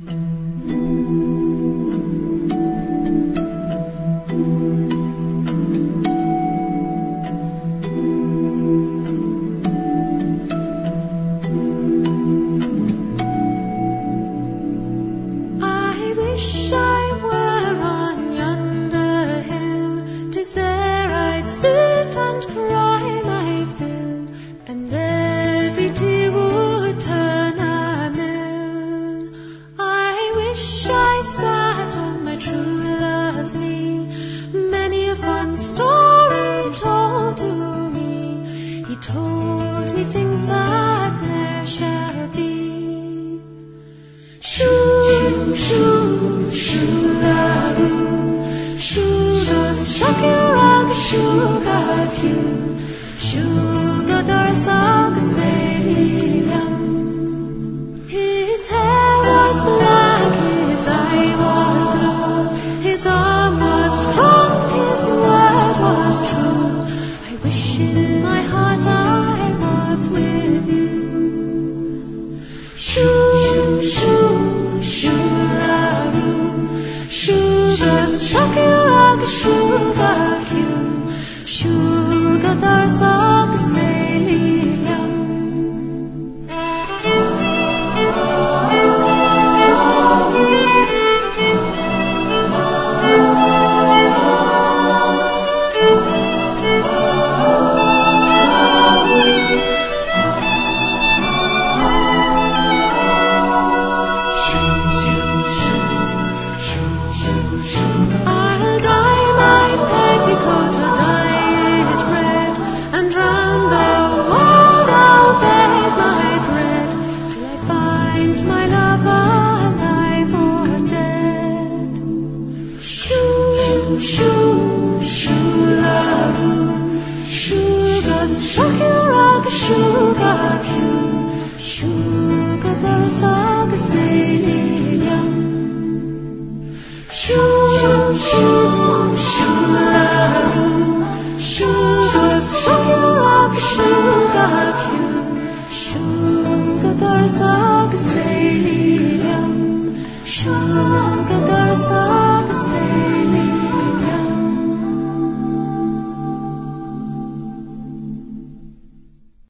Sit and cry my fill, and every tear would turn a mill. I wish I sat on my true love's knee, many a fond story told to me. He told me things that ne'er shall be. Shoo, shoo, shoo-la-roo, shoo, suck-a-rug, shoo-ga-coo, shoo-ga-dar-sog, say-li-yum. His hair was black, his eye was blue, his arm was strong, his word was true. I wish in my heart I was with you. Shoo, shoo, shoo-la-roo, shoo-ga-suck-a-rug, shoo-ga-coo, shoo-ga-dar-sog, say-li-yum. I'll dye my petticoat, I'll dye it red, and round the world I'll bake my bread, till I find my lover alive or dead. Shoo, shoo, shoo-la-roo, shoo-ga-suck-a-rug, shoo-ga-coo, shoo-ga-dar-sog, say-li-yum. Shoo, shoo, shoo-la-roo, shoo-ga-suck-a-rug, shoo-ga-coo, shoo-ga-dar-sog, say-li-yum, shoo-ga-dar-sog.